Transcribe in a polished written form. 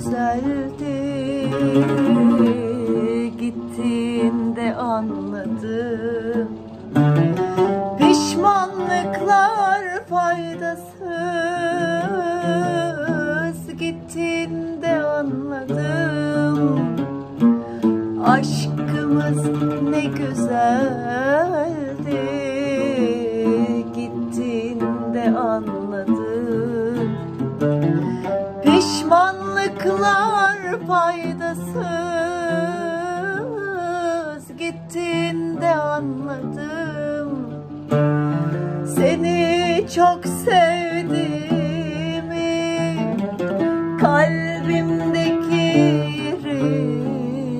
güzeldi, gittiğinde anladım. Pişmanlıklar faydasız, gittiğinde anladım. Aşkımız ne güzeldi, gittiğinde anladım. Pişmanlıklar faydasız, gittiğinde anladım.